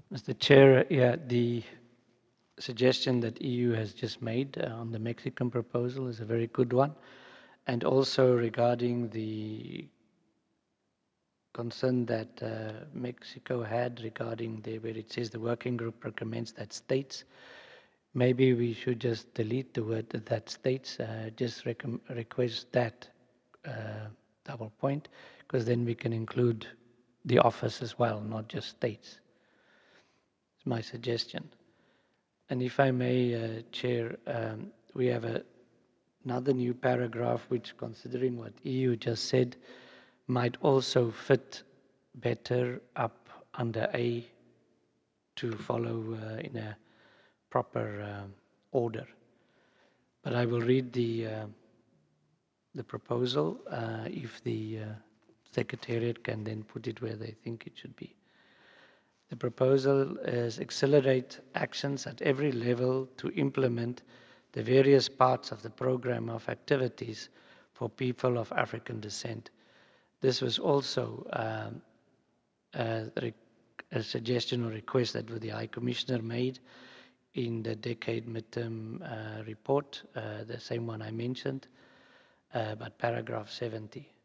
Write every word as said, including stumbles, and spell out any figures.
Mister Chair, yeah, the suggestion that E U has just made uh, on the Mexican proposal is a very good one. And also regarding the concern that uh, Mexico had regarding the, where it says the working group recommends that states, maybe we should just delete the word that states, uh, just request that uh, double point, because then we can include the office as well, not just states. It's my suggestion. And if I may, uh, Chair, um, we have a, another new paragraph which, considering what E U just said, might also fit better up under A to follow uh, in a proper um, order. But I will read the uh, the proposal uh, if the uh, Secretariat can then put it where they think it should be. The proposal is accelerate actions at every level to implement the various parts of the program of activities for people of African descent. This was also um, a, a suggestion or request that the High Commissioner made in the decade midterm uh, report, uh, the same one I mentioned, uh, but paragraph seventy.